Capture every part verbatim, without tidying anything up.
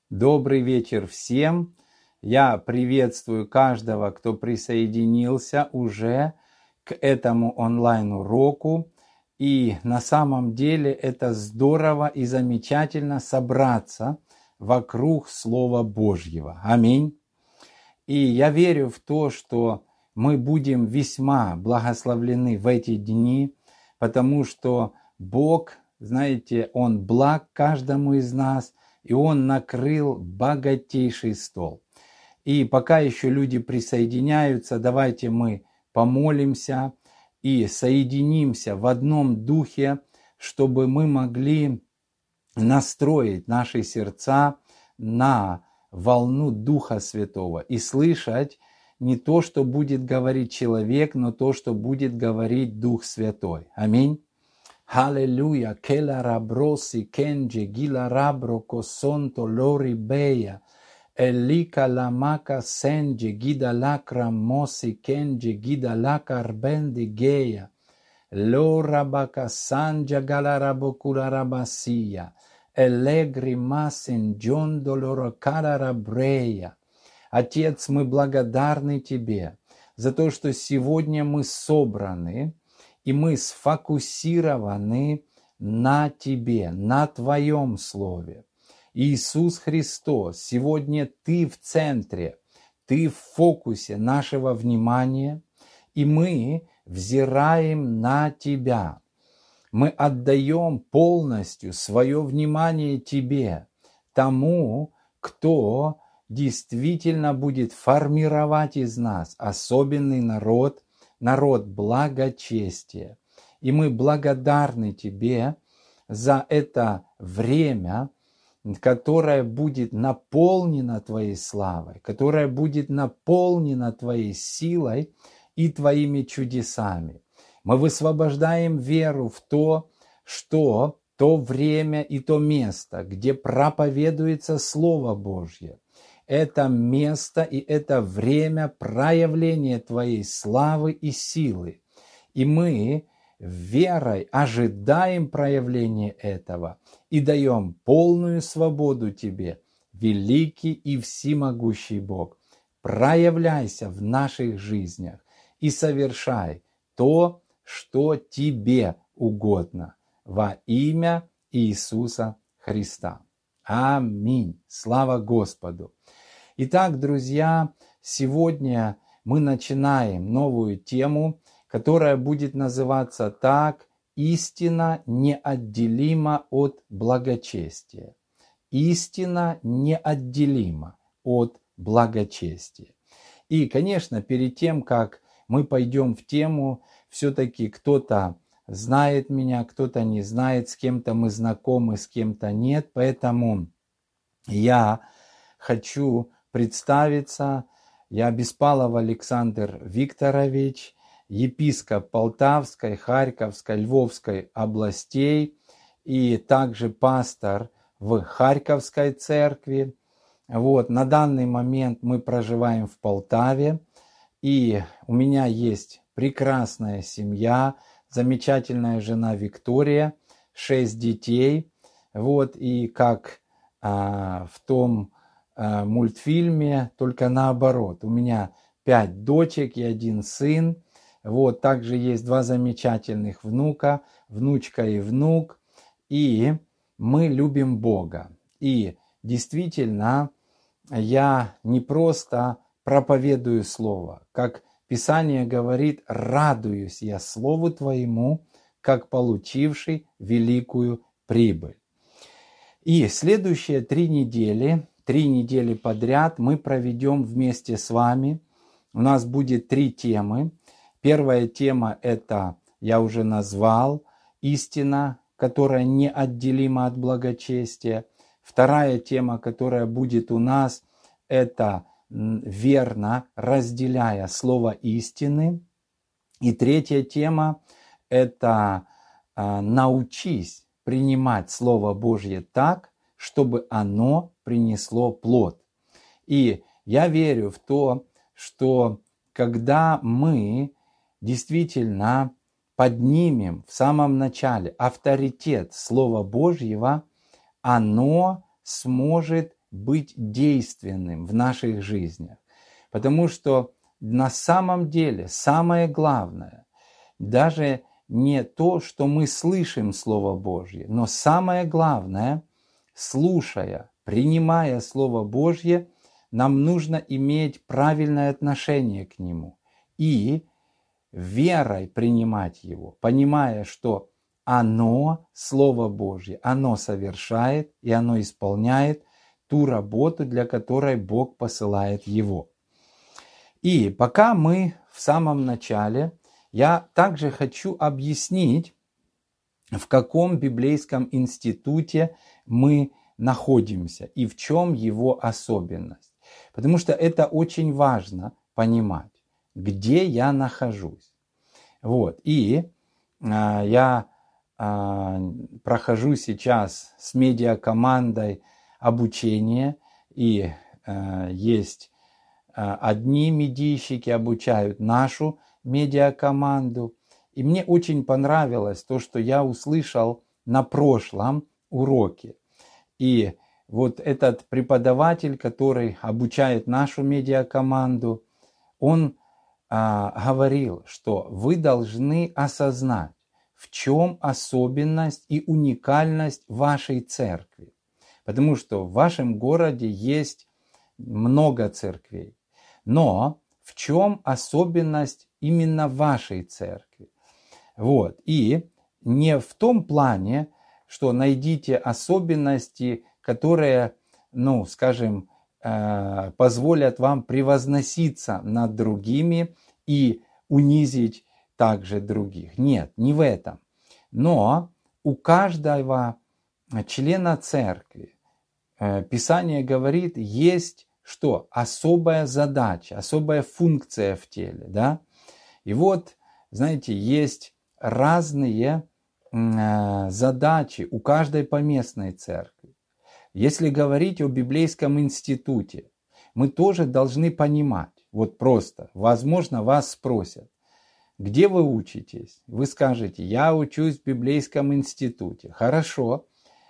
Добрый вечер всем. Я приветствую каждого, кто присоединился уже к этому онлайн-уроку. И на самом деле это здорово и замечательно собраться вокруг Слова Божьего. Аминь. И я верю в то, что мы будем весьма благословлены в эти дни, потому что Бог, знаете, Он благ каждому из нас, и Он накрыл богатейший стол. И пока еще люди присоединяются, давайте мы помолимся и соединимся в одном духе, чтобы мы могли настроить наши сердца на волну Духа Святого и слышать не то, что будет говорить человек, но то, что будет говорить Дух Святой. Аминь. Аллилуйя. Кела раброси кенджи гила рабро косонто лори бея. Элика ламака сенджи гида лакра моси кенджи гида лака арбенди гея. Лора бака санджа галарабокула рабасия. Элегри масин джон долоро карарабрея. Отец, мы благодарны Тебе за то, что сегодня мы собраны, и мы сфокусированы на Тебе, на Твоем Слове. Иисус Христос, сегодня Ты в центре, Ты в фокусе нашего внимания, и мы взираем на Тебя. Мы отдаем полностью свое внимание Тебе, тому, кто действительно будет формировать из нас особенный народ, народ благочестия. И мы благодарны Тебе за это время, которое будет наполнено Твоей славой, которое будет наполнено Твоей силой и Твоими чудесами. Мы высвобождаем веру в то, что то время и то место, где проповедуется Слово Божье, это место и это время проявления Твоей славы и силы. И мы верой ожидаем проявления этого и даем полную свободу Тебе, великий и всемогущий Бог. Проявляйся в наших жизнях и совершай то, что Тебе угодно, во имя Иисуса Христа. Аминь. Слава Господу. Итак, друзья, сегодня мы начинаем новую тему, которая будет называться так: «Истина неотделима от благочестия». Истина неотделима от благочестия. И, конечно, перед тем, как мы пойдем в тему, все-таки кто-то знает меня, кто-то не знает, с кем-то мы знакомы, с кем-то нет. Поэтому я хочу представиться. Я Беспалов Александр Викторович, епископ Полтавской, Харьковской, Львовской областей и также пастор в Харьковской церкви. Вот, на данный момент мы проживаем в Полтаве, и у меня есть прекрасная семья, замечательная жена Виктория, шесть детей. Вот, и как а, в том а, мультфильме, только наоборот. У меня пять дочек и один сын. Вот, также есть два замечательных внука, внучка и внук. И мы любим Бога. И действительно, я не просто проповедую Слово. Как Писание говорит, радуюсь я Слову Твоему, как получивший великую прибыль. И следующие три недели, три недели подряд мы проведем вместе с вами. У нас будет три темы. Первая тема – это, я уже назвал, истина, которая неотделима от благочестия. Вторая тема, которая будет у нас, это верно разделяя слово истины. И третья тема – это научись принимать Слово Божье так, чтобы оно принесло плод. И я верю в то, что когда мы действительно поднимем в самом начале авторитет Слова Божьего, оно сможет быть действенным в наших жизнях. Потому что на самом деле самое главное даже не то, что мы слышим Слово Божье, но самое главное, слушая, принимая Слово Божье, нам нужно иметь правильное отношение к Нему и верой принимать Его, понимая, что оно, Слово Божье, оно совершает и оно исполняет ту работу, для которой Бог посылает Его. И пока мы в самом начале, я также хочу объяснить, в каком библейском институте мы находимся и в чем его особенность. Потому что это очень важно понимать, где я нахожусь. Вот. И а, я а, прохожу сейчас с медиакомандой обучение, и а, есть а, одни медийщики обучают нашу медиакоманду. И мне очень понравилось то, что я услышал на прошлом уроке. И вот этот преподаватель, который обучает нашу медиакоманду, он а, говорил, что вы должны осознать, в чем особенность и уникальность вашей церкви. Потому что в вашем городе есть много церквей. Но в чем особенность именно вашей церкви? Вот. И не в том плане, что найдите особенности, которые, ну, скажем, э, позволят вам превозноситься над другими и унизить также других. Нет, не в этом. Но у каждого члена церкви, э, Писание говорит, есть что? Особая задача, особая функция в теле. Да? И вот, знаете, есть разные э, задачи у каждой поместной церкви. Если говорить о библейском институте, мы тоже должны понимать, вот просто, возможно, вас спросят, где вы учитесь? Вы скажете, я учусь в библейском институте. Хорошо,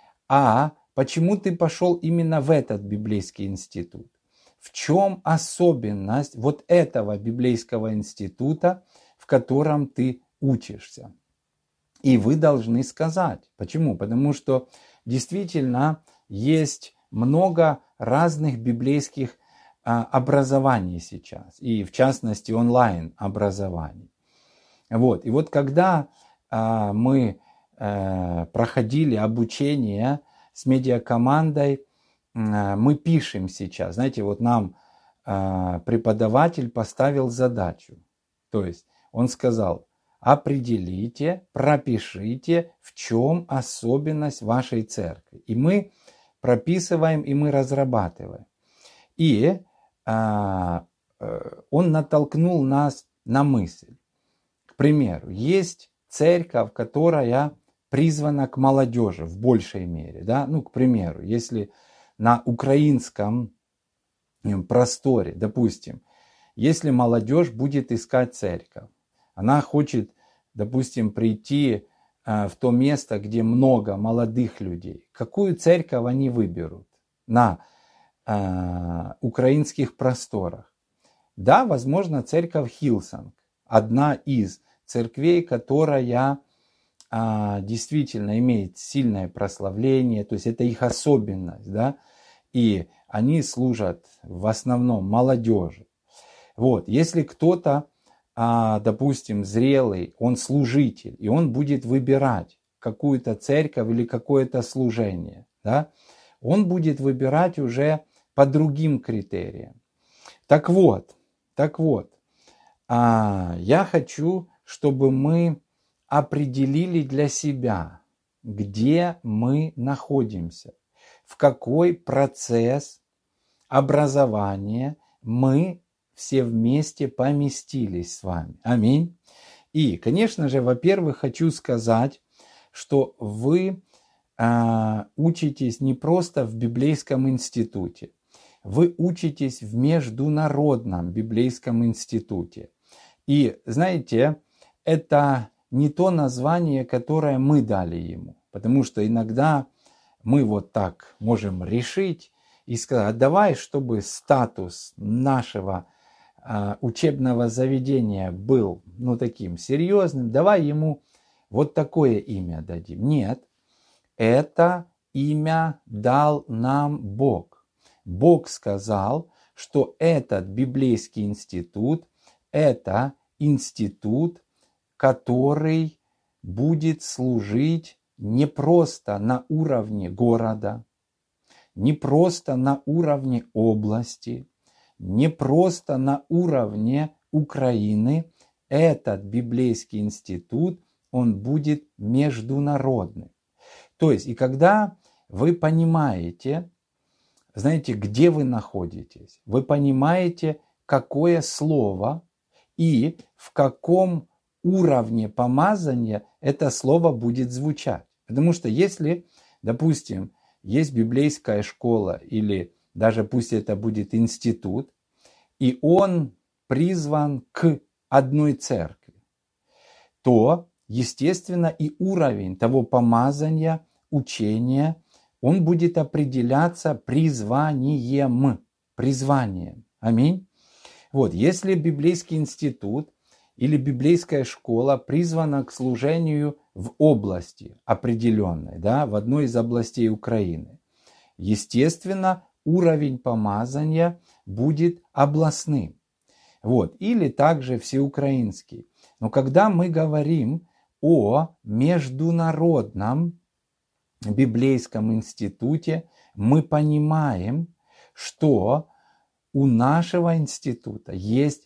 а почему ты пошел именно в этот библейский институт? В чем особенность вот этого библейского института, в котором ты учишься? И вы должны сказать. Почему? Потому что действительно есть много разных библейских а, образований сейчас. И в частности онлайн образований. Вот. И вот когда а, мы а, проходили обучение с медиакомандой, а, мы пишем сейчас. Знаете, вот нам а, преподаватель поставил задачу. То есть он сказал, определите, пропишите, в чем особенность вашей церкви. И мы прописываем, и мы разрабатываем. И а, он натолкнул нас на мысль. К примеру, есть церковь, которая призвана к молодежи в большей мере. Да? Ну, к примеру, если на украинском просторе, допустим, если молодежь будет искать церковь, она хочет, допустим, прийти э, в то место, где много молодых людей. Какую церковь они выберут на э, украинских просторах? Да, возможно, церковь Хилсонг, одна из церквей, которая э, действительно имеет сильное прославление, то есть это их особенность, да, и они служат в основном молодежи. Вот, если кто-то, допустим, зрелый, он служитель, и он будет выбирать какую-то церковь или какое-то служение, да, он будет выбирать уже по другим критериям. Так вот, так вот, я хочу, чтобы мы определили для себя, где мы находимся, в какой процесс образования мы все вместе поместились с вами. Аминь. И, конечно же, во-первых, хочу сказать, что вы э, учитесь не просто в библейском институте, вы учитесь в международном библейском институте. И, знаете, это не то название, которое мы дали ему, потому что иногда мы вот так можем решить и сказать: давай, чтобы статус нашего а, учебного заведения был, ну, таким серьезным, давай ему вот такое имя дадим. Нет, это имя дал нам Бог. Бог сказал, что этот библейский институт – это институт, который будет служить не просто на уровне города, не просто на уровне области, не просто на уровне Украины. Этот библейский институт, он будет международным. То есть, и когда вы понимаете, знаете, где вы находитесь, вы понимаете, какое слово и в каком уровне помазания это слово будет звучать. Потому что если, допустим, есть библейская школа или даже пусть это будет институт, и он призван к одной церкви, то, естественно, и уровень того помазания, учения, он будет определяться призванием. Призванием. Аминь. Вот, если библейский институт или библейская школа призвана к служению в области определенной, да, в одной из областей Украины, естественно, уровень помазания будет областным. Вот, или также всеукраинский. Но когда мы говорим о международном библейском институте, мы понимаем, что у нашего института есть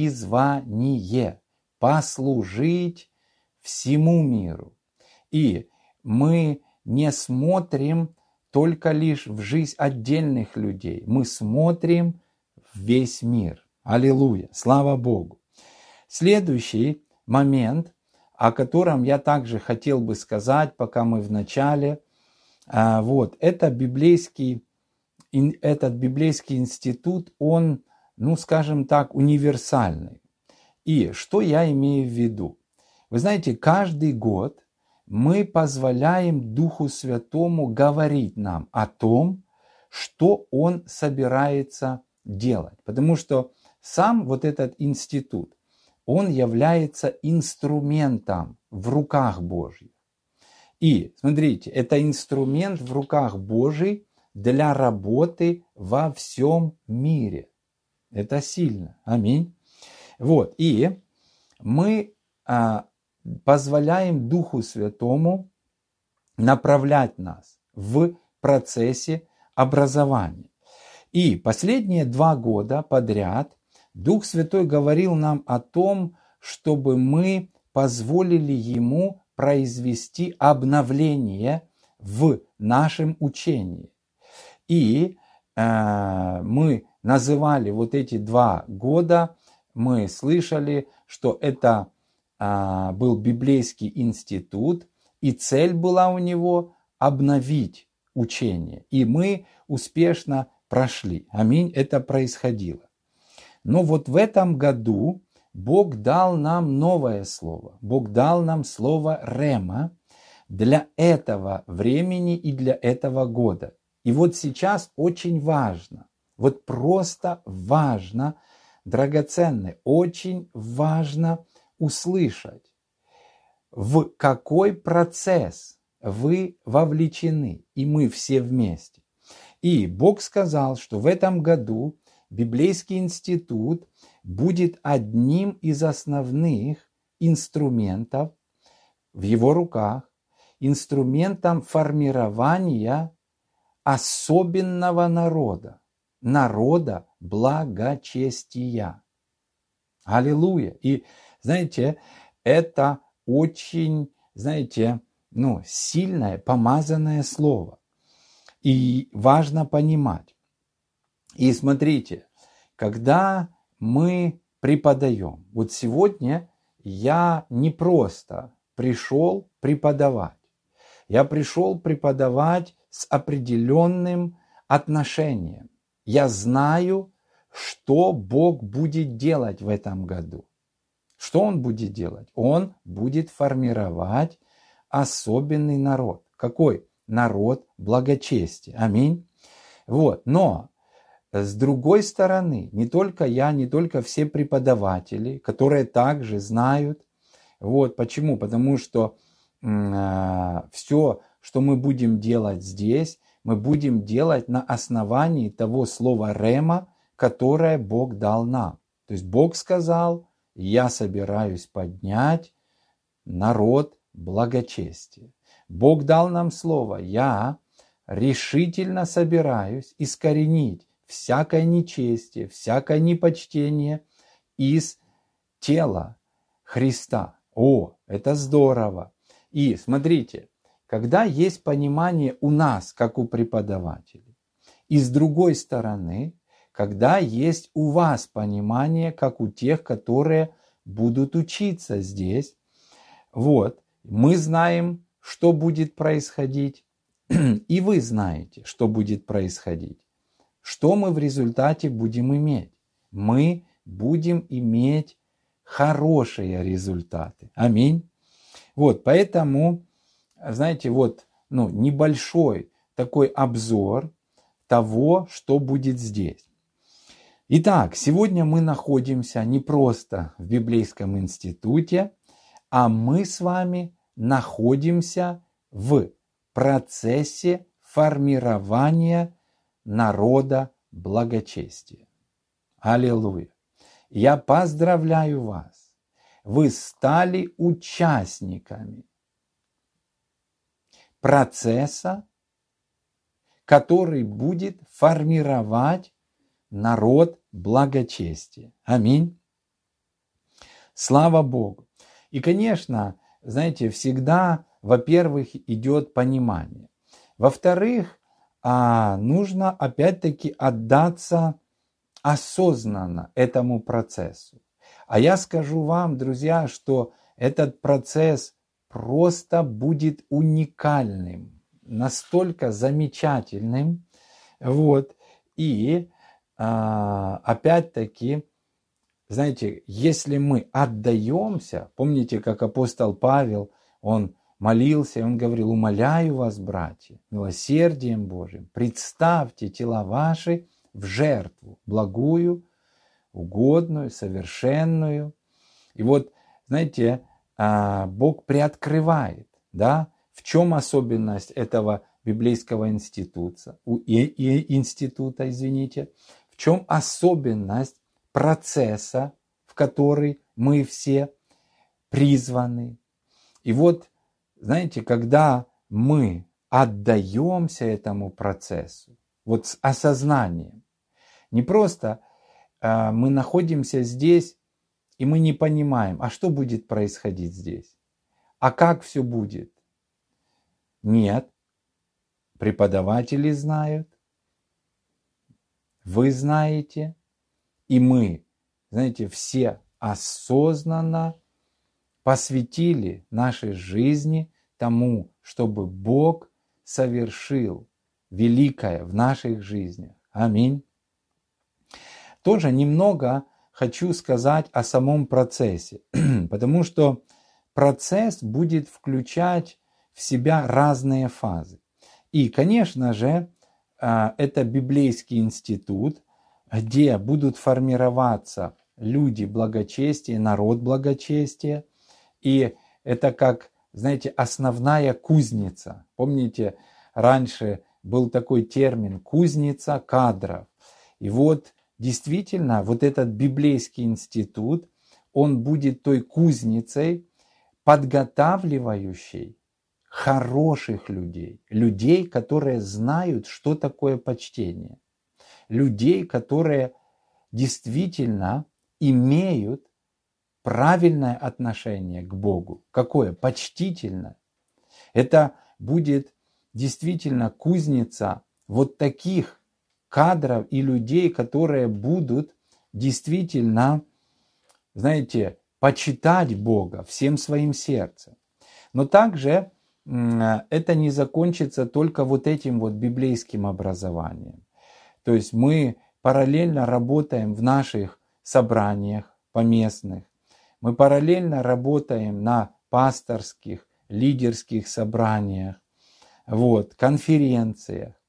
призвание послужить всему миру. И мы не смотрим только лишь в жизнь отдельных людей, мы смотрим в весь мир. Аллилуйя! Слава Богу! Следующий момент, о котором я также хотел бы сказать, пока мы в начале, вот, это библейский, этот библейский институт, он, ну, скажем так, универсальный. И что я имею в виду? Вы знаете, каждый год мы позволяем Духу Святому говорить нам о том, что Он собирается делать. Потому что сам вот этот институт, он является инструментом в руках Божьих. И, смотрите, это инструмент в руках Божьих для работы во всем мире. Это сильно. Аминь. Вот, и мы а, позволяем Духу Святому направлять нас в процессе образования. И последние два года подряд Дух Святой говорил нам о том, чтобы мы позволили Ему произвести обновление в нашем учении. И э, мы называли вот эти два года, мы слышали, что это э, был библейский институт, и цель была у него обновить учение. И мы успешно прошли. Аминь, это происходило. Но вот в этом году Бог дал нам новое слово. Бог дал нам слово «рема» для этого времени и для этого года. И вот сейчас очень важно, вот просто важно, драгоценно, очень важно услышать, в какой процесс вы вовлечены, и мы все вместе. И Бог сказал, что в этом году библейский институт будет одним из основных инструментов в его руках, инструментом формирования особенного народа, народа благочестия. Аллилуйя! И, знаете, это очень, знаете, ну, сильное, помазанное слово. И важно понимать. И смотрите, когда мы преподаем, вот сегодня я не просто пришел преподавать, я пришел преподавать с определенным отношением. Я знаю, что Бог будет делать в этом году. Что Он будет делать? Он будет формировать особенный народ. Какой? Народ благочестия. Аминь. Вот, но с другой стороны, не только я, не только все преподаватели, которые также знают. Вот почему? Потому что э, все, что мы будем делать здесь, мы будем делать на основании того слова рема, которое Бог дал нам. То есть Бог сказал: я собираюсь поднять народ благочестия. Бог дал нам слово: я решительно собираюсь искоренить всякое нечестие, всякое непочтение из тела Христа. О, это здорово! И смотрите, когда есть понимание у нас, как у преподавателей, и с другой стороны, когда есть у вас понимание, как у тех, которые будут учиться здесь, вот, мы знаем, что будет происходить, и вы знаете, что будет происходить. Что мы в результате будем иметь? Мы будем иметь хорошие результаты. Аминь. Вот, поэтому, знаете, вот, ну, небольшой такой обзор того, что будет здесь. Итак, сегодня мы находимся не просто в библейском институте, а мы с вами находимся в процессе формирования народа благочестия. Аллилуйя! Я поздравляю вас! Вы стали участниками процесса, который будет формировать народ благочестия. Аминь. Слава Богу. И, конечно, знаете, всегда, во-первых, идет понимание. Во-вторых, нужно опять-таки отдаться осознанно этому процессу. А я скажу вам, друзья, что этот процесс просто будет уникальным, настолько замечательным. Вот. И опять-таки, знаете, если мы отдаемся, помните, как апостол Павел, он молился, и он говорил: умоляю вас, братья, милосердием Божиим, представьте тела ваши в жертву, благую, угодную, совершенную. И вот, знаете, Бог приоткрывает, да, в чем особенность этого библейского института, института, извините, в чем особенность процесса, в который мы все призваны. И вот, знаете, когда мы отдаемся этому процессу, вот с осознанием, не просто э, мы находимся здесь, и мы не понимаем, а что будет происходить здесь, а как все будет. Нет, преподаватели знают, вы знаете, и мы, знаете, все осознанно посвятили нашей жизни тому, чтобы Бог совершил великое в наших жизнях. Аминь. Тоже немного хочу сказать о самом процессе, потому что процесс будет включать в себя разные фазы. И, конечно же, это библейский институт, где будут формироваться люди благочестия, народ благочестия. И это как, знаете, основная кузница. Помните, раньше был такой термин кузница кадров. И вот действительно вот этот библейский институт, он будет той кузницей, подготавливающей хороших людей, людей, которые знают, что такое почтение, людей, которые действительно имеют правильное отношение к Богу. Какое? Почтительное. Это будет действительно кузница вот таких кадров и людей, которые будут действительно, знаете, почитать Бога всем своим сердцем. Но также это не закончится только вот этим вот библейским образованием. То есть мы параллельно работаем в наших собраниях поместных, мы параллельно работаем на пасторских, лидерских собраниях, вот, конференциях.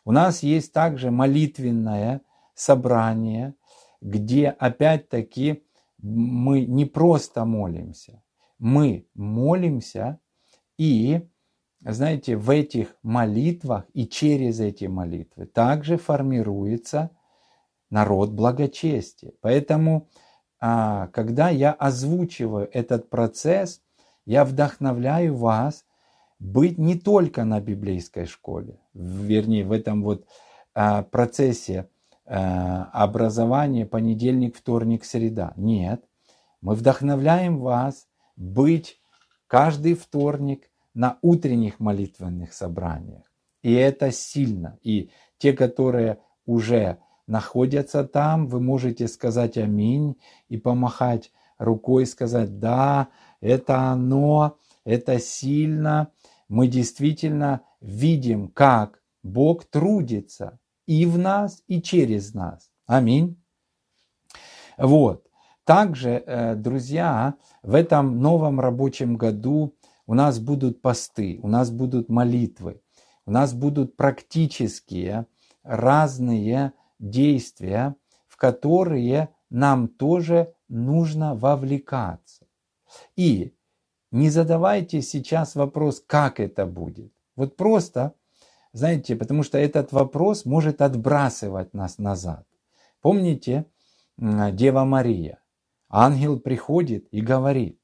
У нас есть также молитвенное собрание, где опять-таки мы не просто молимся, мы молимся, и, знаете, в этих молитвах и через эти молитвы также формируется народ благочестия. Поэтому, когда я озвучиваю этот процесс, я вдохновляю вас быть не только на библейской школе, вернее, в этом вот процессе образования понедельник, вторник, среда. Нет, мы вдохновляем вас быть каждый вторник на утренних молитвенных собраниях. И это сильно. И те, которые уже находятся там, вы можете сказать аминь и помахать рукой, сказать да, это оно, это сильно. Мы действительно видим, как Бог трудится и в нас, и через нас. Аминь. Вот. Также, друзья, в этом новом рабочем году у нас будут посты, у нас будут молитвы, у нас будут практические разные действия, в которые нам тоже нужно вовлекаться. И не задавайте сейчас вопрос, как это будет. Вот просто, знаете, потому что этот вопрос может отбрасывать нас назад. Помните, Дева Мария? Ангел приходит и говорит: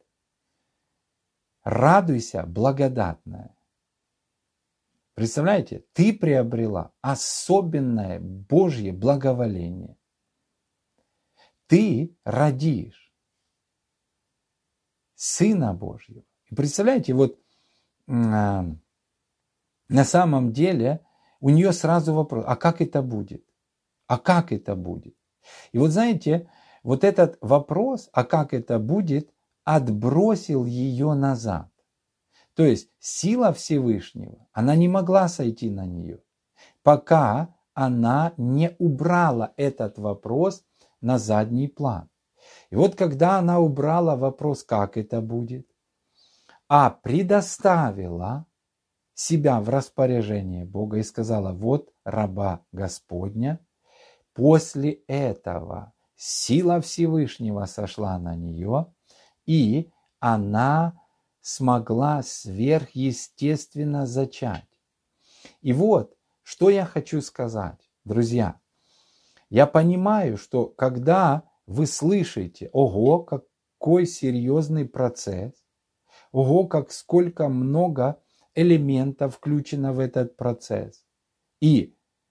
радуйся, благодатная. Представляете, ты приобрела особенное Божье благоволение. Ты родишь Сына Божьего. И представляете, вот на самом деле у нее сразу вопрос: а как это будет? А как это будет? И вот знаете, вот этот вопрос, а как это будет, отбросил ее назад. То есть сила Всевышнего, она не могла сойти на нее, пока она не убрала этот вопрос на задний план. И вот когда она убрала вопрос, как это будет, а предоставила себя в распоряжение Бога и сказала: вот раба Господня, после этого сила Всевышнего сошла на нее, и она смогла сверхъестественно зачать. И вот, что я хочу сказать, друзья. Я понимаю, что когда вы слышите: ого, какой серьезный процесс, ого, как сколько много элементов включено в этот процесс. И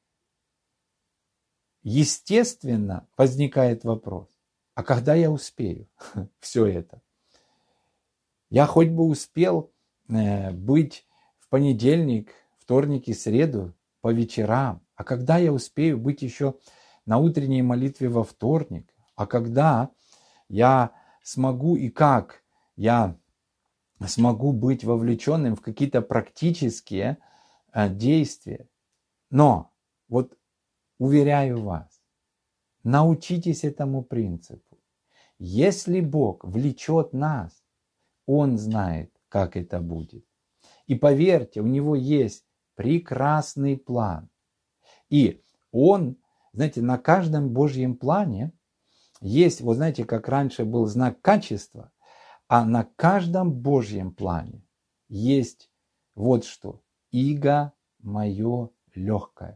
естественно возникает вопрос: а когда я успею все это? Я хоть бы успел быть в понедельник, вторник и среду по вечерам, а когда я успею быть еще на утренней молитве во вторник, а когда я смогу и как я смогу быть вовлеченным в какие-то практические действия. Но вот уверяю вас, научитесь этому принципу. Если Бог влечет нас, Он знает, как это будет. И поверьте, у Него есть прекрасный план. И Он, знаете, на каждом Божьем плане есть, вот знаете, как раньше был знак качества, а на каждом Божьем плане есть вот что: иго мое легкое.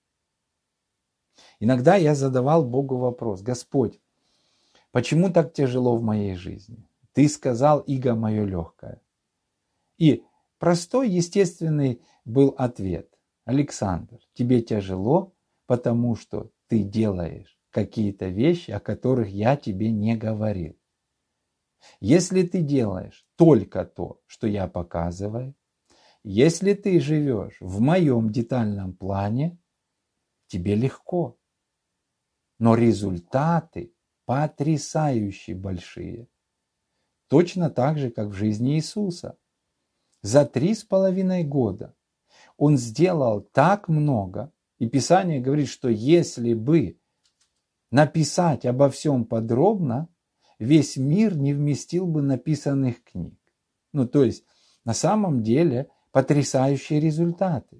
Иногда я задавал Богу вопрос: Господь, почему так тяжело в моей жизни? Ты сказал: иго мое легкое. И простой, естественный был ответ: Александр, тебе тяжело, потому что ты делаешь какие-то вещи, о которых я тебе не говорил. Если ты делаешь только то, что я показываю, если ты живешь в моем детальном плане, тебе легко. Но результаты потрясающе большие. Точно так же, как в жизни Иисуса. За три с половиной года Он сделал так много, и Писание говорит, что если бы написать обо всем подробно, весь мир не вместил бы написанных книг. Ну, то есть, на самом деле, потрясающие результаты.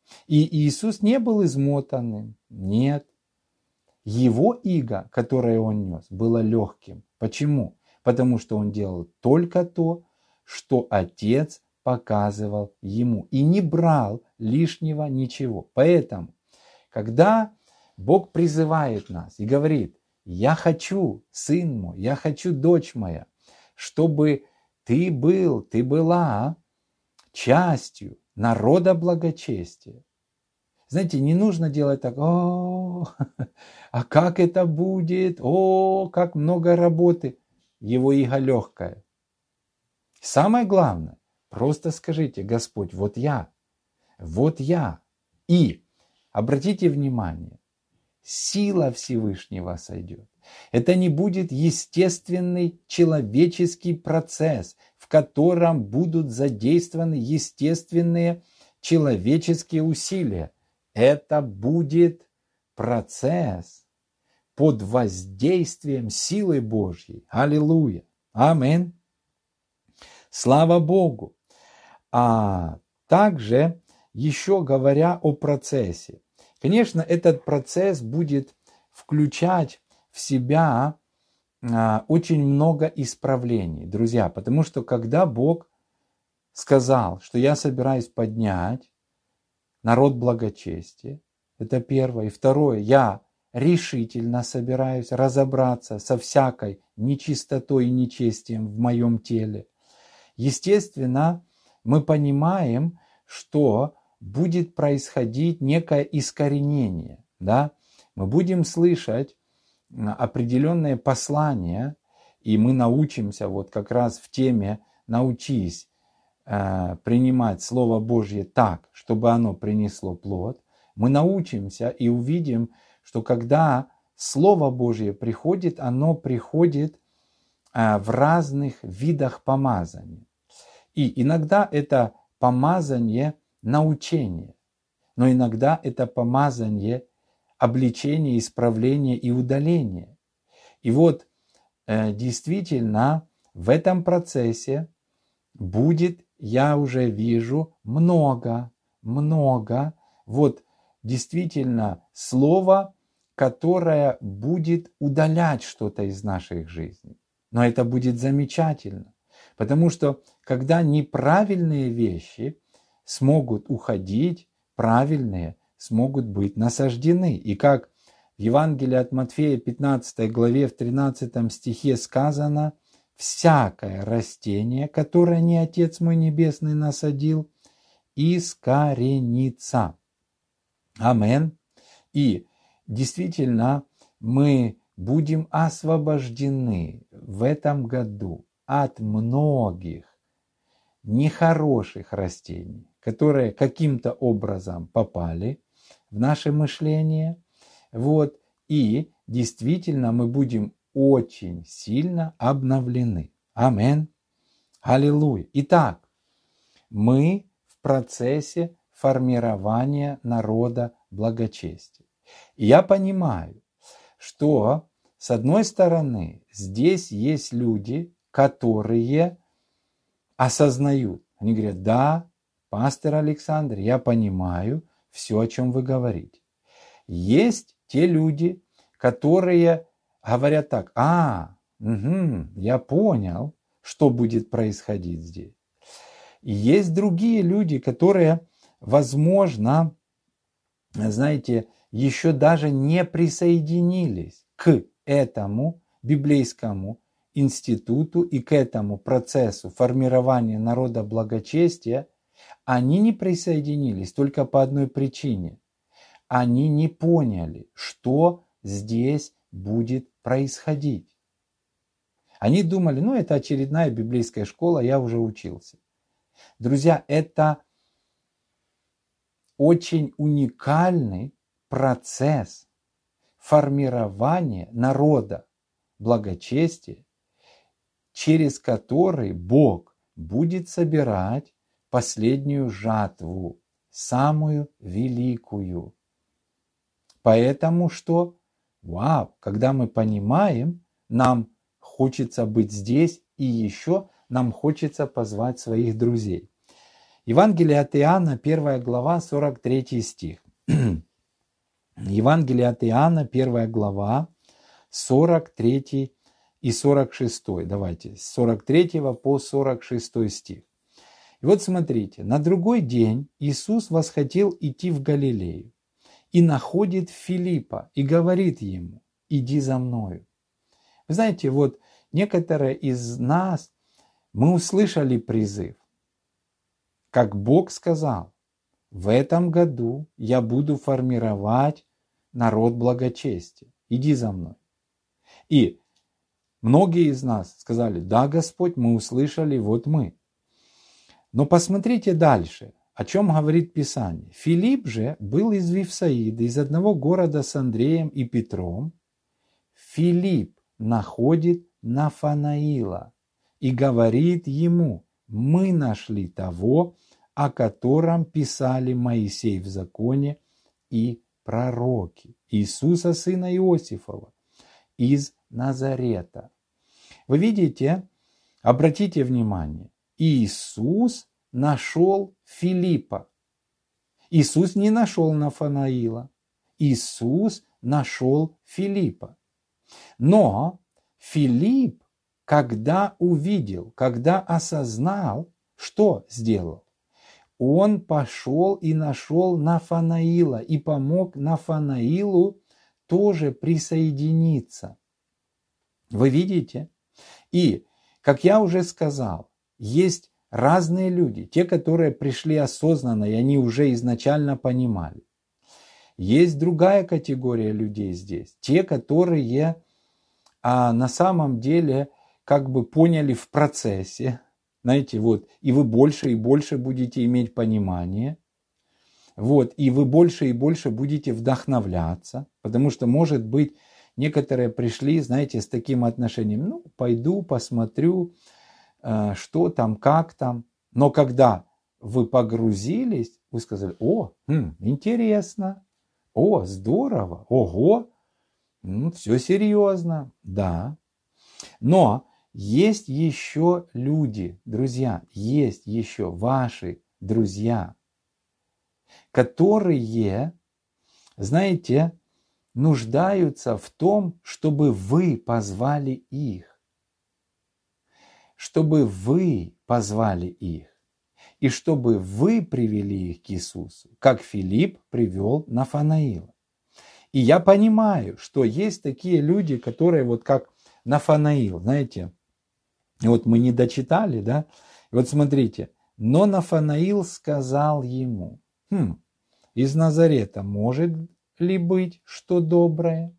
И Иисус не был измотанным, нет. Его иго, которое он нес, было легким. Почему? Потому что он делал только то, что Отец показывал ему, и не брал лишнего ничего. Поэтому, когда Бог призывает нас и говорит: я хочу, сын мой, я хочу, дочь моя, чтобы ты был, ты была частью народа благочестия. Знаете, не нужно делать так: о, а как это будет, о, как много работы. Его иго легкое. Самое главное, просто скажите: Господь, вот я, вот я. И обратите внимание, сила Всевышнего сойдет. Это не будет естественный человеческий процесс, в котором будут задействованы естественные человеческие усилия. Это будет процесс под воздействием силы Божьей. Аллилуйя. Аминь. Слава Богу. А также, еще говоря о процессе, конечно, этот процесс будет включать в себя а, очень много исправлений, друзья, потому что когда Бог сказал, что я собираюсь поднять народ благочестия, это первое. И второе, я решительно собираюсь разобраться со всякой нечистотой и нечестием в моем теле. Естественно, мы понимаем, что будет происходить некое искоренение. Да? Мы будем слышать определенные послания, и мы научимся вот как раз в теме «Научись э, принимать Слово Божье так, чтобы оно принесло плод». Мы научимся и увидим, что когда Слово Божье приходит, оно приходит э, в разных видах помазания. И иногда это помазание научения, но иногда это помазание обличения, исправления и удаления. И вот э, действительно в этом процессе будет, я уже вижу, много, много, вот действительно слово, которое будет удалять что-то из наших жизней. Но это будет замечательно, потому что когда неправильные вещи смогут уходить, правильные смогут быть насаждены. И как в Евангелии от Матфея пятнадцатой главе в тринадцатом стихе сказано: «Всякое растение, которое не Отец мой Небесный насадил, искоренится». Амин. И действительно мы будем освобождены в этом году от многих нехороших растений, которые каким-то образом попали в наше мышление. Вот. И действительно мы будем очень сильно обновлены. Аминь. Аллилуйя. Итак, мы в процессе формирования народа благочестия. И я понимаю, что с одной стороны здесь есть люди, которые осознают. Они говорят: да, пастор Александр, я понимаю все, о чем вы говорите. Есть те люди, которые говорят так: а, угу, я понял, что будет происходить здесь. И есть другие люди, которые, возможно, знаете, еще даже не присоединились к этому библейскому институту и к этому процессу формирования народа благочестия. Они не присоединились только по одной причине. Они не поняли, что здесь будет происходить. Они думали: ну, это очередная библейская школа, я уже учился. Друзья, это очень уникальный процесс формирования народа благочестия, через который Бог будет собирать последнюю жатву, самую великую. Поэтому что? Вау, когда мы понимаем, нам хочется быть здесь, и еще нам хочется позвать своих друзей. Евангелие от Иоанна, первая глава, сорок третий стих. Евангелие от Иоанна, первая глава, сорок третий и сорок шестой. Давайте, с сорок третьего по сорок шестой стих. И вот смотрите, на другой день Иисус восхотел идти в Галилею и находит Филиппа и говорит ему: иди за мною. Вы знаете, вот некоторые из нас, мы услышали призыв, как Бог сказал: в этом году я буду формировать народ благочестия. Иди за мной. И многие из нас сказали: да, Господь, мы услышали, вот мы. Но посмотрите дальше, о чем говорит Писание. Филипп же был из Вифсаиды, из одного города с Андреем и Петром. Филипп находит Нафанаила и говорит ему: мы нашли того, о котором писали Моисей в законе и пророки, Иисуса, сына Иосифова, из Назарета. Вы видите, обратите внимание, Иисус нашел Филиппа. Иисус не нашел Нафанаила. Иисус нашел Филиппа. Но Филипп, когда увидел, когда осознал, что сделал? Он пошел и нашел Нафанаила и помог Нафанаилу тоже присоединиться. Вы видите? И, как я уже сказал, есть разные люди, те, которые пришли осознанно, и они уже изначально понимали. Есть другая категория людей здесь, те, которые а, на самом деле как бы поняли в процессе, знаете, вот, и вы больше и больше будете иметь понимание, вот, и вы больше и больше будете вдохновляться, потому что, может быть, некоторые пришли, знаете, с таким отношением: ну, пойду, посмотрю, что там, как там. Но когда вы погрузились, вы сказали: о, хм, интересно, о, здорово, ого, ну, все серьезно, да. Но есть еще люди, друзья, есть еще ваши друзья, которые, знаете, нуждаются в том, чтобы вы позвали их. Чтобы вы позвали их. И чтобы вы привели их к Иисусу, как Филипп привел Нафанаила. И я понимаю, что есть такие люди, которые вот как Нафанаил, знаете, вот мы не дочитали, да? И вот смотрите, но Нафанаил сказал ему: хм, из Назарета может ли быть что доброе?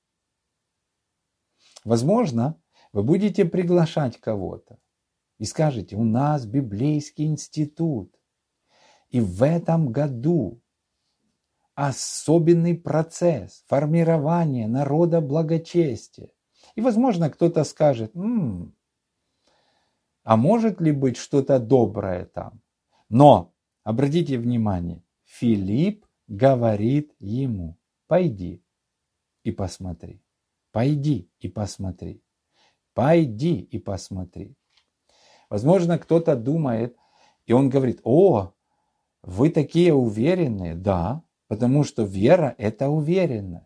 Возможно, вы будете приглашать кого-то и скажете: у нас библейский институт, и в этом году особенный процесс формирования народа благочестия. И, возможно, кто-то скажет: м-м, а может ли быть что-то доброе там? Но, обратите внимание, Филипп говорит ему: пойди и посмотри, пойди и посмотри, пойди и посмотри. Возможно, кто-то думает, и он говорит: о, вы такие уверенные. Да, потому что вера – это уверенность.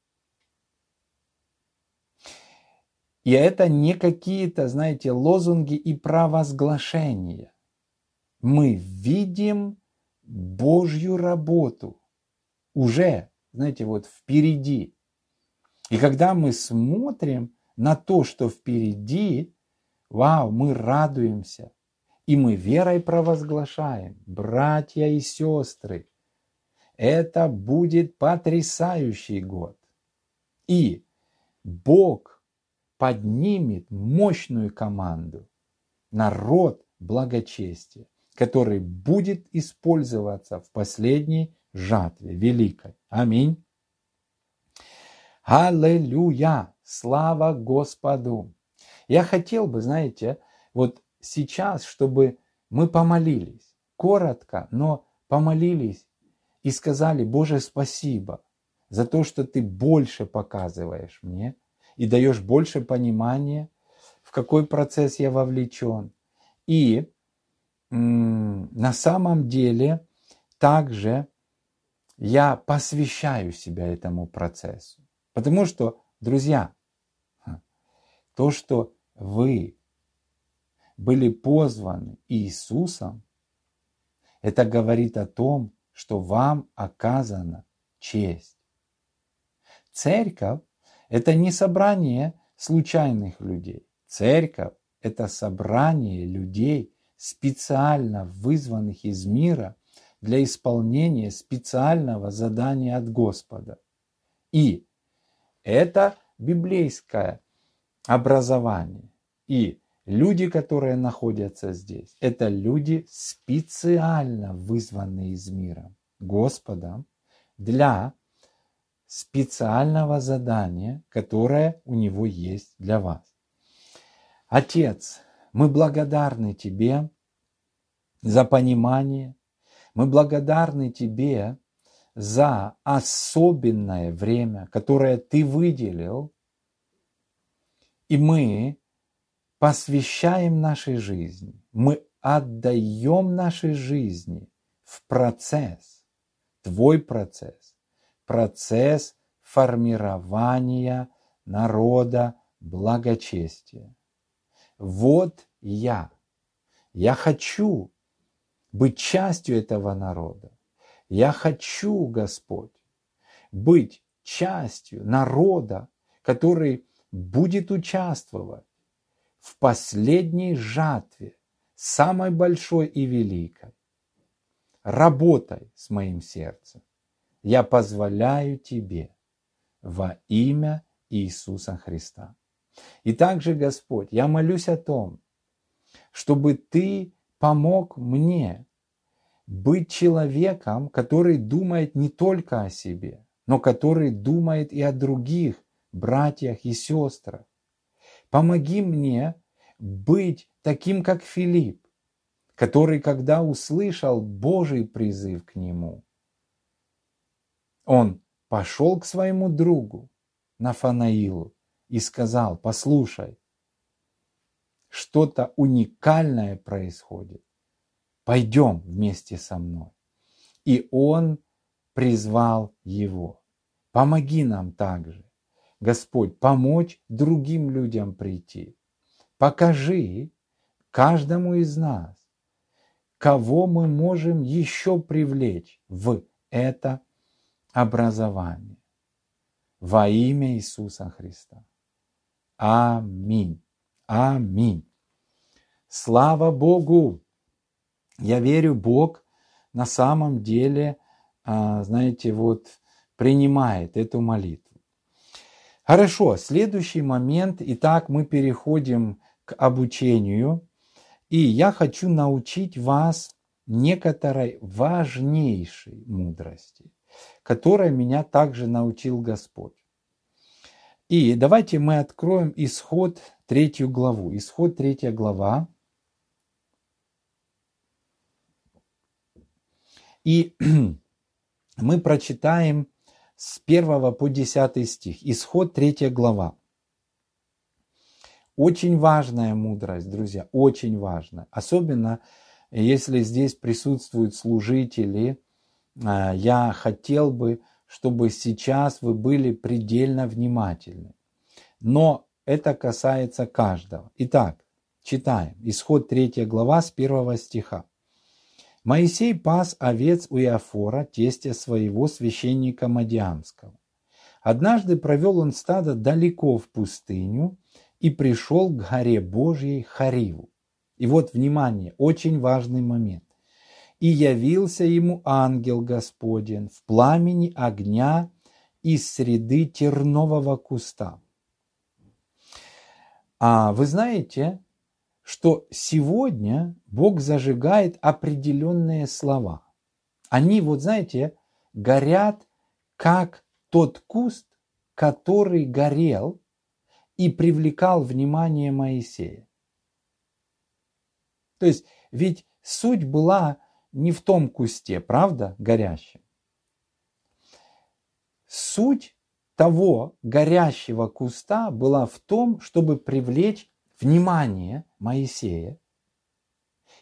И это не какие-то, знаете, лозунги и провозглашения. Мы видим Божью работу уже, знаете, вот впереди. И когда мы смотрим на то, что впереди, вау, мы радуемся. И мы верой провозглашаем: братья и сестры, это будет потрясающий год. И Бог поднимет мощную команду, народ благочестия, который будет использоваться в последней жатве великой. Аминь. Аллилуйя! Слава Господу! Я хотел бы, знаете, вот сейчас, чтобы мы помолились, коротко, но помолились и сказали: Боже, спасибо за то, что Ты больше показываешь мне и даешь больше понимания, в какой процесс я вовлечен. И на самом деле также я посвящаю себя этому процессу. Потому что, друзья, то, что вы были позваны Иисусом, это говорит о том, что вам оказана честь. Церковь – это не собрание случайных людей. Церковь – это собрание людей, специально вызванных из мира для исполнения специального задания от Господа. И это библейское образование. И люди, которые находятся здесь, это люди, специально вызванные из мира Господом для специального задания, которое у Него есть для вас. Отец, мы благодарны Тебе за понимание, мы благодарны Тебе за особенное время, которое Ты выделил, и мы посвящаем нашей жизни, мы отдаем нашей жизни в процесс, Твой процесс, процесс формирования народа благочестия. Вот я. Я хочу быть частью этого народа. Я хочу, Господь, быть частью народа, который будет участвовать в последней жатве, самой большой и великой. Работай с моим сердцем. Я позволяю Тебе во имя Иисуса Христа. И также, Господь, я молюсь о том, чтобы Ты помог мне быть человеком, который думает не только о себе, но который думает и о других братьях и сестрах. Помоги мне быть таким, как Филипп, который, когда услышал Божий призыв к нему, он пошел к своему другу Нафанаилу и сказал: послушай, что-то уникальное происходит, пойдем вместе со мной. И он призвал его. Помоги нам также, Господь, помочь другим людям прийти. Покажи каждому из нас, кого мы можем еще привлечь в это образование. Во имя Иисуса Христа. Аминь. Аминь. Слава Богу! Я верю, Бог на самом деле, знаете, вот принимает эту молитву. Хорошо, следующий момент. Итак, мы переходим к обучению. И я хочу научить вас некоторой важнейшей мудрости, которой меня также научил Господь. И давайте мы откроем Исход третью главу. Исход третья глава. И мы прочитаем с первого по десятый стих. Исход третья глава. Очень важная мудрость, друзья, очень важная. Особенно, если здесь присутствуют служители. Я хотел бы, чтобы сейчас вы были предельно внимательны. Но это касается каждого. Итак, читаем. Исход третья глава с первого стиха. Моисей пас овец у Иофора, тестя своего, священника Мадиамского. Однажды провел он стадо далеко в пустыню и пришел к горе Божьей Хариву. И вот, внимание, очень важный момент. И явился ему ангел Господень в пламени огня из среды тернового куста. А вы знаете, что сегодня Бог зажигает определенные слова. Они, вот знаете, горят, как тот куст, который горел и привлекал внимание Моисея. То есть, ведь суть была не в том кусте, правда, горящем. Суть того горящего куста была в том, чтобы привлечь внимание Моисея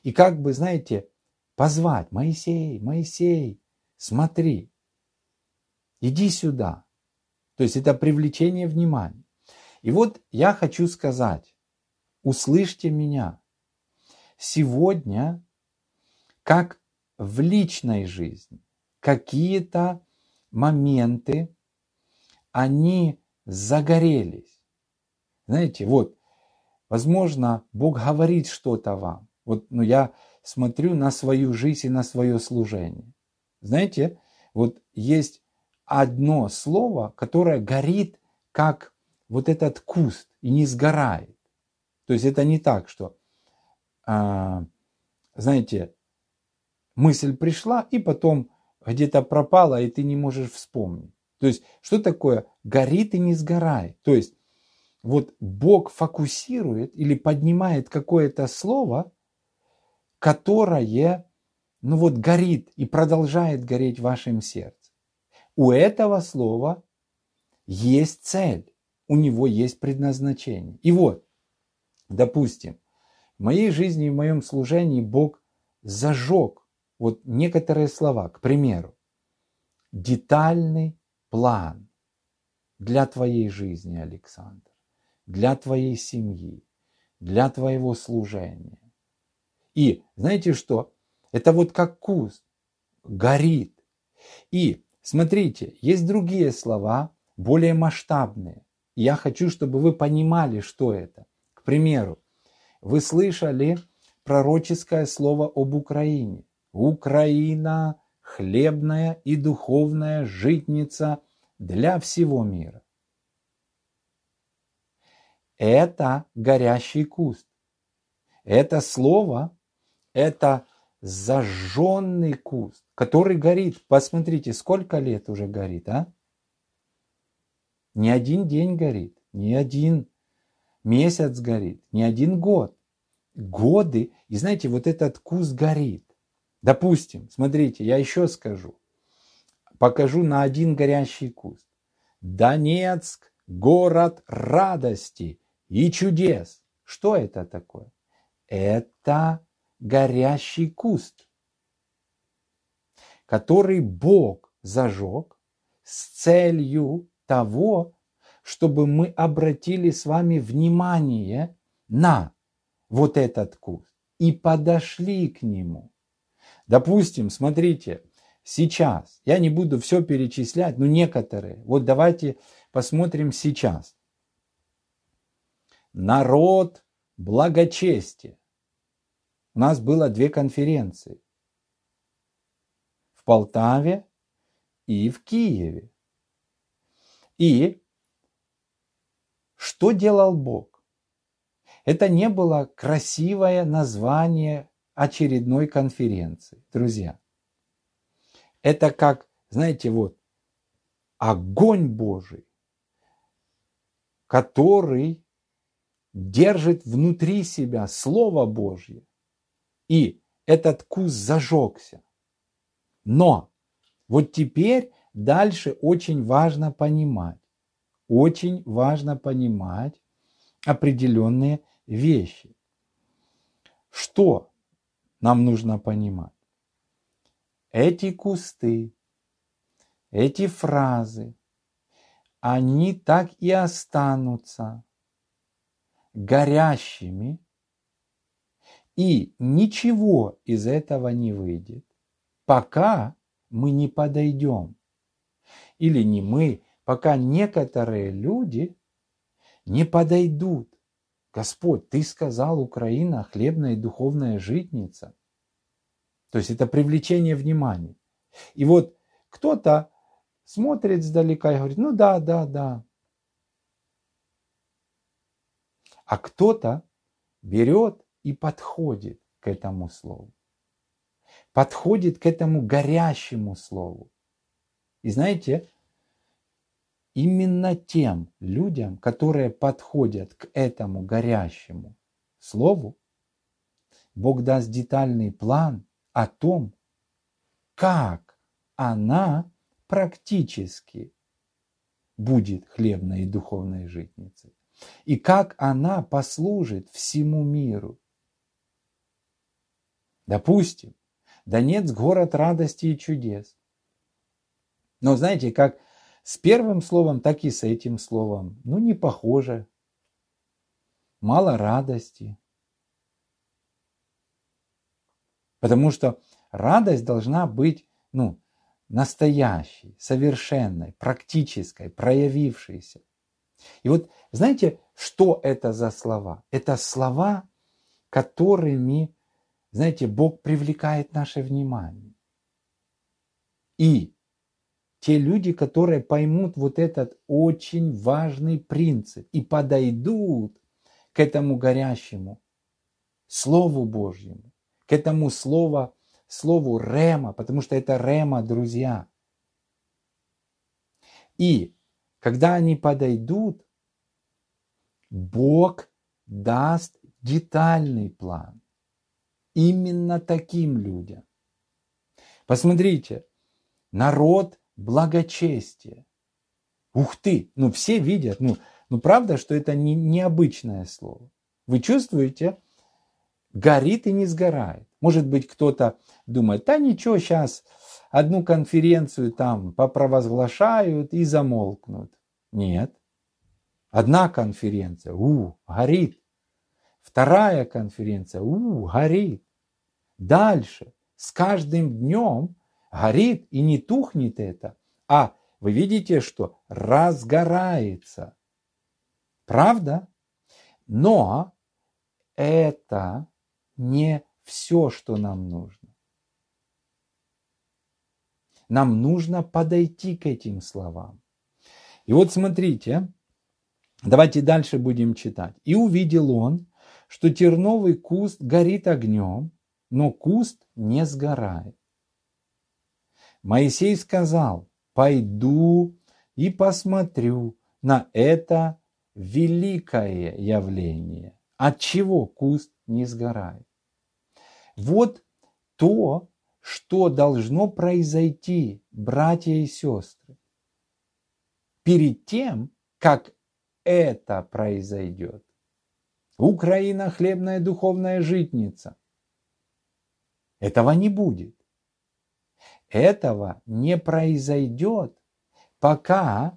И как бы, знаете, позвать: Моисей, Моисей, смотри, иди сюда. То есть это привлечение внимания. И вот я хочу сказать, услышьте меня. Сегодня, как в личной жизни, какие-то моменты, они загорелись. Знаете, вот, возможно, Бог говорит что-то вам. Вот, ну, я смотрю на свою жизнь и на свое служение. Знаете, вот есть одно слово, которое горит, как вот этот куст, и не сгорает. То есть это не так, что, а, знаете, мысль пришла и потом где-то пропала, и ты не можешь вспомнить. То есть что такое горит и не сгорает? То есть вот Бог фокусирует или поднимает какое-то слово, которое, ну вот, горит и продолжает гореть в вашем сердце. У этого слова есть цель, у него есть предназначение. И вот, допустим, в моей жизни и в моем служении Бог зажег вот некоторые слова. К примеру, детальный план для твоей жизни, Александр, для твоей семьи, для твоего служения. И знаете что? Это вот как куст, горит. И смотрите, есть другие слова, более масштабные. И я хочу, чтобы вы понимали, что это. К примеру, вы слышали пророческое слово об Украине. Украина – хлебная и духовная житница для всего мира. Это горящий куст. Это слово, это зажженный куст, который горит. Посмотрите, сколько лет уже горит, а? Не один день горит, не один месяц горит, не один год. Годы. И знаете, вот этот куст горит. Допустим, смотрите, я еще скажу. Покажу на один горящий куст. Донецк – город радости и чудес. Что это такое? Это горящий куст, который Бог зажег с целью того, чтобы мы обратили с вами внимание на вот этот куст и подошли к нему. Допустим, смотрите, сейчас, я не буду все перечислять, но некоторые. Вот давайте посмотрим сейчас. Народ благочестия. У нас было две конференции. В Полтаве и в Киеве. И что делал Бог? Это не было красивое название очередной конференции, друзья. Это как, знаете, вот огонь Божий, который держит внутри себя Слово Божье. И этот куст зажегся. Но вот теперь дальше очень важно понимать, очень важно понимать определенные вещи. Что нам нужно понимать? Эти кусты, эти фразы, они так и останутся горящими, и ничего из этого не выйдет, пока мы не подойдем. Или не мы, пока некоторые люди не подойдут. Господь, Ты сказал, Украина хлебная и духовная житница. То есть это привлечение внимания. И вот кто-то смотрит сдалека и говорит, ну да, да, да. А кто-то берет и подходит к этому слову. Подходит к этому горящему слову. И знаете, именно тем людям, которые подходят к этому горящему слову, Бог даст детальный план о том, как она практически будет хлебной и духовной житницей. И как она послужит всему миру. Допустим, Донецк – город радости и чудес. Но знаете, как с первым словом, так и с этим словом, ну, не похоже. Мало радости. Потому что радость должна быть, ну, настоящей, совершенной, практической, проявившейся. И вот знаете, что это за слова? Это слова, которыми, знаете, Бог привлекает наше внимание. И те люди, которые поймут вот этот очень важный принцип и подойдут к этому горящему Слову Божьему, к этому слову, слову Рема, потому что это Рема, друзья. И когда они подойдут, Бог даст детальный план именно таким людям. Посмотрите, народ благочестия. Ух ты, ну все видят, ну, ну правда, что это не, необычное слово. Вы чувствуете? Горит и не сгорает. Может быть, кто-то думает, да ничего, сейчас одну конференцию там попровозглашают и замолкнут. Нет. Одна конференция, у, горит. Вторая конференция, у, горит. Дальше, с каждым днем горит и не тухнет это, а вы видите, что разгорается. Правда? Но это не все, что нам нужно. Нам нужно подойти к этим словам. И вот смотрите, давайте дальше будем читать. «И увидел он, что терновый куст горит огнем, но куст не сгорает. Моисей сказал, пойду и посмотрю на это великое явление, от чего куст не сгорает». Вот то, что должно произойти, братья и сестры, перед тем, как это произойдет. Украина – хлебная духовная житница. Этого не будет. Этого не произойдет, пока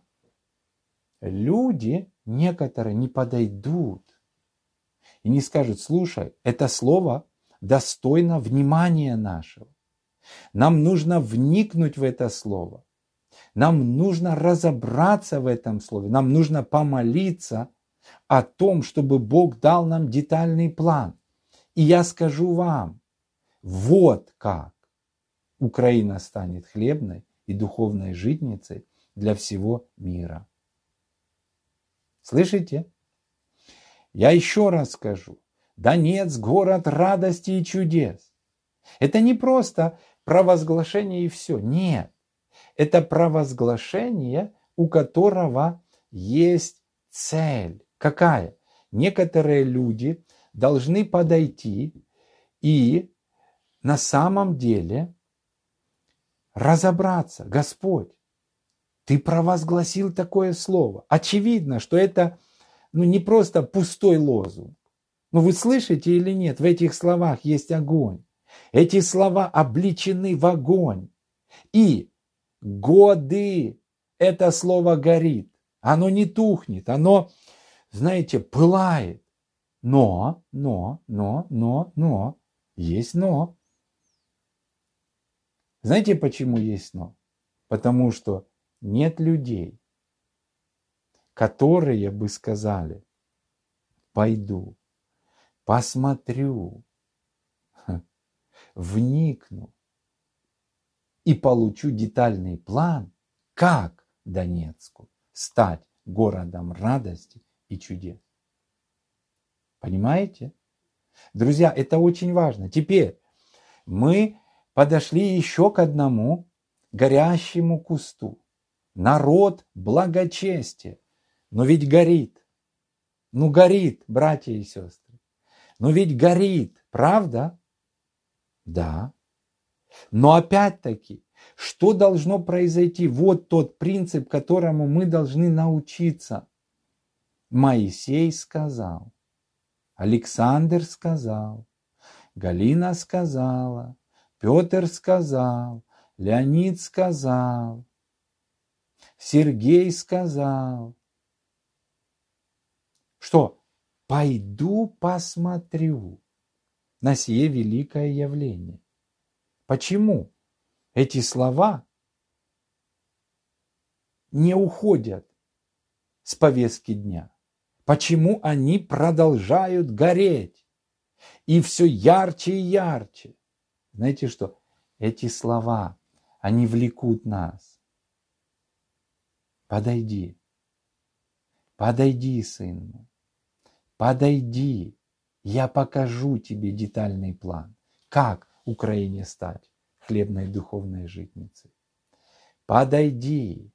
люди некоторые не подойдут и не скажут, слушай, это слово достойно внимания нашего. Нам нужно вникнуть в это слово. Нам нужно разобраться в этом слове. Нам нужно помолиться о том, чтобы Бог дал нам детальный план. И я скажу вам, вот как Украина станет хлебной и духовной житницей для всего мира. Слышите? Я еще раз скажу. Донецк – город радости и чудес. Это не просто провозглашение и все. Нет. Это провозглашение, у которого есть цель. Какая? Некоторые люди должны подойти и на самом деле разобраться. Господь, ты провозгласил такое слово. Очевидно, что это ну, не просто пустой лозунг. Но вы слышите или нет, в этих словах есть огонь. Эти слова обличены в огонь. И годы это слово горит. Оно не тухнет, оно, знаете, пылает. Но, но, но, но, но, есть но. Знаете, почему есть но? Потому что нет людей, которые бы сказали, пойду, посмотрю, вникну и получу детальный план, как Донецку стать городом радости и чудес. Понимаете? Друзья, это очень важно. Теперь мы подошли еще к одному горящему кусту. Народ благочестия. Но ведь горит. Ну горит, братья и сестры. Но ведь горит, правда? Да. Но опять-таки, что должно произойти? Вот тот принцип, которому мы должны научиться. Моисей сказал, Александр сказал, Галина сказала, Петр сказал, Леонид сказал, Сергей сказал. Что? Пойду посмотрю на сие великое явление. Почему эти слова не уходят с повестки дня? Почему они продолжают гореть? И все ярче и ярче. Знаете что? Эти слова, они влекут нас. Подойди. Подойди, сын мой. Подойди. Я покажу тебе детальный план, как Украине стать хлебной духовной житницей. Подойди.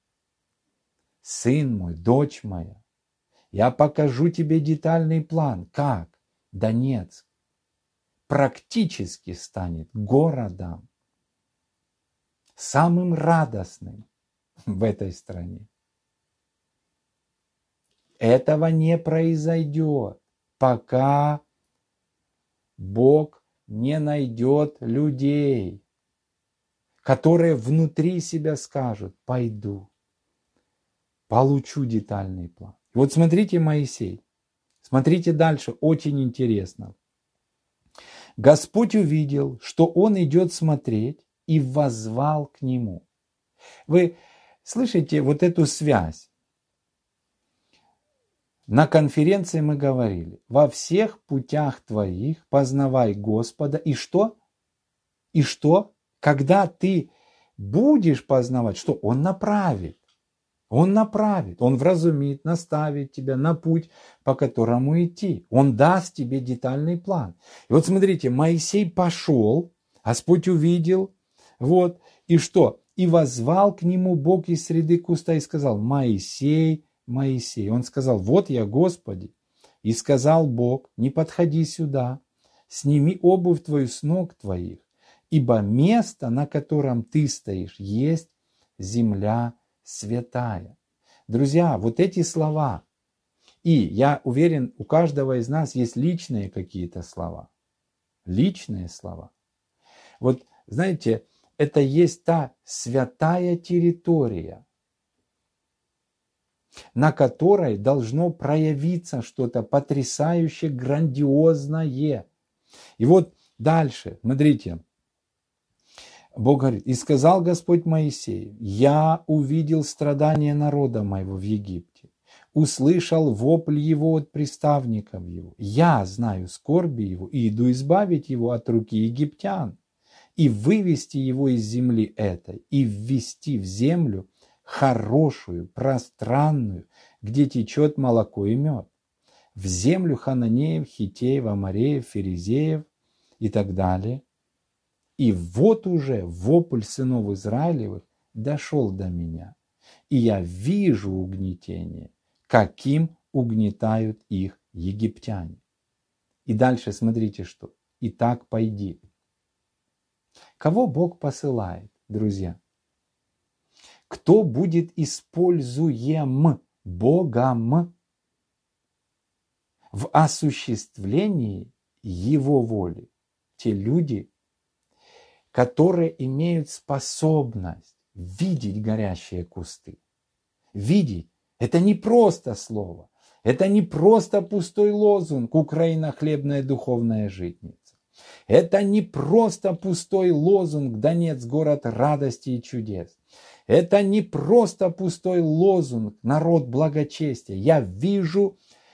Сын мой, дочь моя. Я покажу тебе детальный план, как Донецк практически станет городом, самым радостным в этой стране. Этого не произойдет, пока Бог не найдет людей, которые внутри себя скажут: пойду, получу детальный план. Вот смотрите, Моисей, смотрите дальше, очень интересно. Господь увидел, что он идет смотреть, и воззвал к нему. Вы слышите вот эту связь? На конференции мы говорили: во всех путях твоих познавай Господа. И что? И что? Когда ты будешь познавать, что? Он направит. Он направит, Он вразумит, наставит тебя на путь, по которому идти. Он даст тебе детальный план. И вот смотрите, Моисей пошел, Господь увидел, вот, и что? И воззвал к нему Бог из среды куста и сказал: Моисей, Моисей. Он сказал: вот я, Господи. И сказал Бог: не подходи сюда, сними обувь твою с ног твоих, ибо место, на котором ты стоишь, есть земля святая. Друзья, вот эти слова, и я уверен, у каждого из нас есть личные какие-то слова, личные слова. Вот знаете, это есть та святая территория, на которой должно проявиться что-то потрясающее, грандиозное. И вот дальше, смотрите, Бог говорит: и сказал Господь Моисею: я увидел страдания народа моего в Египте, услышал вопль его от приставников его. Я знаю скорби его и иду избавить его от руки египтян, и вывести его из земли этой, и ввести в землю хорошую, пространную, где течет молоко и мед, в землю хананеев, хиттеев, амореев, ферезеев и так далее. И вот уже вопль сынов Израилевых дошел до меня, и я вижу угнетение, каким угнетают их египтяне. И дальше смотрите что. Итак, пойди. Кого Бог посылает, друзья? Кто будет используем Богом в осуществлении Его воли? Те люди, которые имеют способность видеть горящие кусты. Видеть. Это не просто слово. Это не просто пустой лозунг «Украина хлебная духовная житница». Это не просто пустой лозунг «Донецк город радости и чудес». Это не просто пустой лозунг «Народ благочестия». Я вижу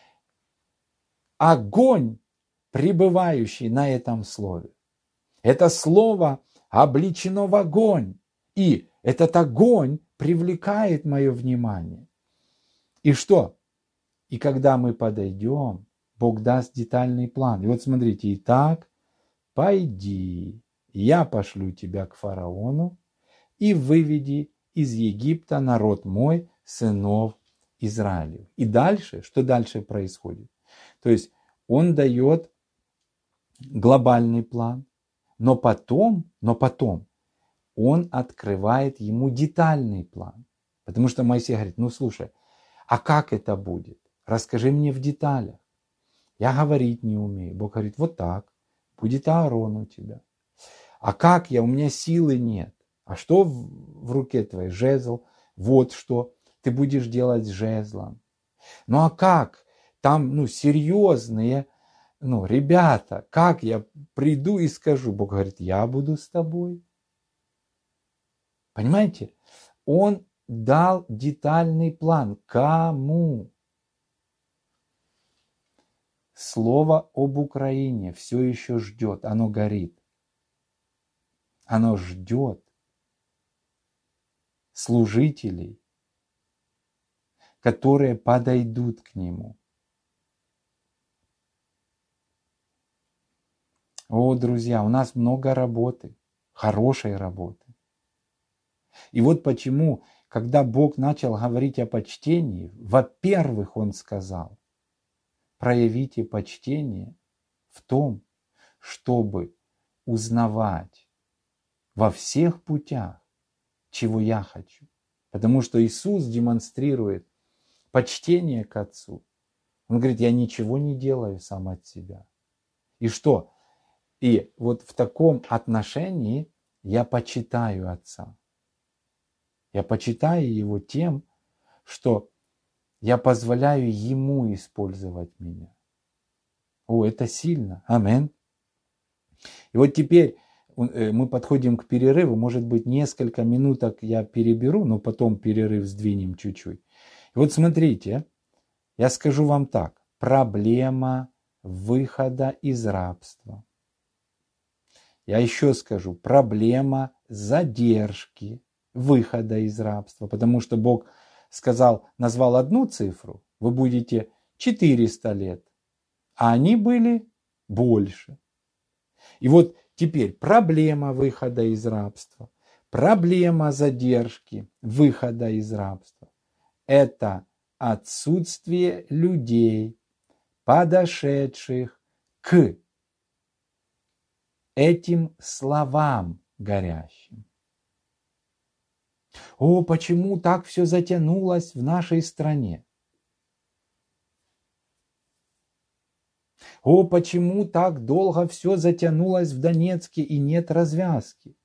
огонь, пребывающий на этом слове. Это слово облечено в огонь. И этот огонь привлекает мое внимание. И что? И когда мы подойдем, Бог даст детальный план. И вот смотрите, итак, пойди, я пошлю тебя к фараону и выведи из Египта народ мой, сынов Израилев. И дальше, что дальше происходит? То есть он дает глобальный план, но потом, но потом он открывает ему детальный план. Потому что Моисей говорит: ну слушай, а как это будет? Расскажи мне в деталях. Я говорить не умею. Бог говорит: вот так. будет Аарон у тебя. А как я? У меня силы нет. А что в, в руке твоей? Жезл. Вот что ты будешь делать с жезлом. Ну а как? Там, ну, серьезные, ну, ребята, как я приду и скажу? Бог говорит, я буду с тобой. Понимаете? Он дал детальный план. Кому? Слово об Украине все еще ждет, оно горит. Оно ждет служителей, которые подойдут к нему. О, друзья, у нас много работы, хорошей работы. И вот почему, когда Бог начал говорить о почтении, во-первых, Он сказал, проявите почтение в том, чтобы узнавать во всех путях, чего я хочу. Потому что Иисус демонстрирует почтение к Отцу. Он говорит, я ничего не делаю сам от себя. И что? И вот в таком отношении я почитаю Отца. Я почитаю Его тем, что я позволяю Ему использовать меня. О, это сильно. Аминь. И вот теперь мы подходим к перерыву. Может быть, несколько минуток я переберу, но потом перерыв сдвинем чуть-чуть. И вот смотрите, я скажу вам так. Проблема выхода из рабства. Я еще скажу, проблема задержки выхода из рабства. Потому что Бог сказал, назвал одну цифру, вы будете четыреста лет, а они были больше. И вот теперь проблема выхода из рабства, проблема задержки выхода из рабства – это отсутствие людей, подошедших к этим словам горящим. О, почему так все затянулось в нашей стране? О, почему так долго все затянулось в Донецке и нет развязки?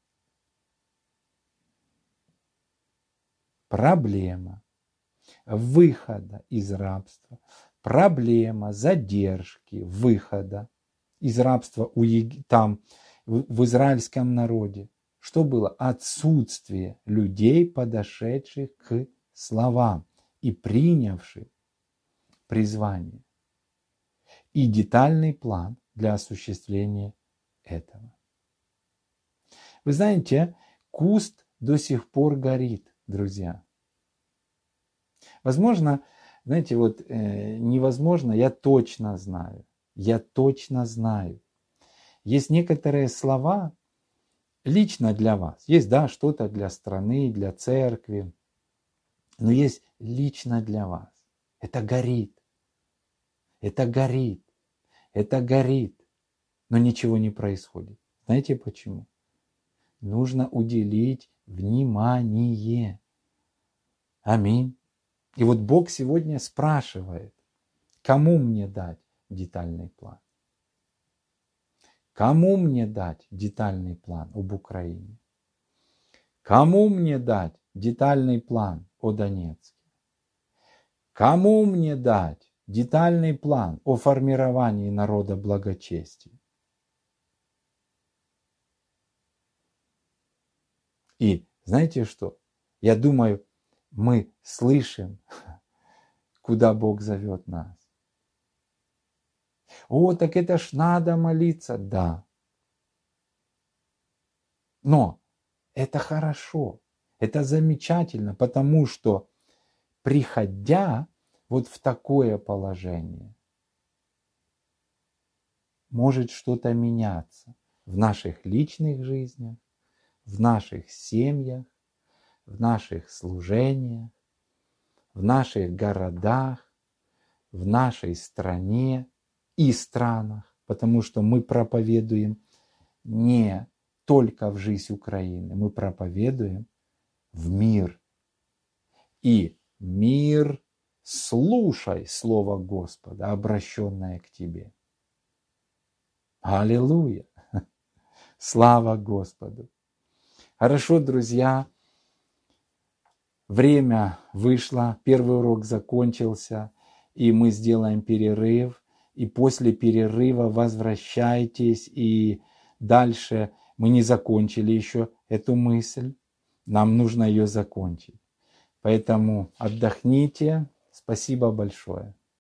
Проблема выхода из рабства, проблема задержки выхода из рабства у, там, в израильском народе. Что было? Отсутствие людей, подошедших к словам и принявших призвание. И детальный план для осуществления этого. Вы знаете, куст до сих пор горит, друзья. Возможно, знаете, вот э, невозможно, я точно знаю, я точно знаю. Есть некоторые слова лично для вас. Есть, да, что-то для страны, для церкви, но есть лично для вас. Это горит. Это горит. Это горит. Но ничего не происходит. Знаете почему? Нужно уделить внимание. Аминь. И вот Бог сегодня спрашивает, кому мне дать детальный план? Кому мне дать детальный план об Украине? Кому мне дать детальный план о Донецке? Кому мне дать детальный план о формировании народа благочестия? И знаете что? Я думаю, мы слышим, куда Бог зовет нас. О, так это ж надо молиться. Да. Но это хорошо, это замечательно, потому что, приходя вот в такое положение, может что-то меняться в наших личных жизнях, в наших семьях, в наших служениях, в наших городах, в нашей стране и странах, потому что мы проповедуем не только в жизнь Украины, мы проповедуем в мир. И мир, слушай слово Господа, обращенное к тебе. Аллилуйя! Слава Господу! Хорошо, друзья, время вышло, первый урок закончился, и мы сделаем перерыв. И после перерыва возвращайтесь, и дальше мы не закончили еще эту мысль, нам нужно ее закончить. Поэтому отдохните. Спасибо большое.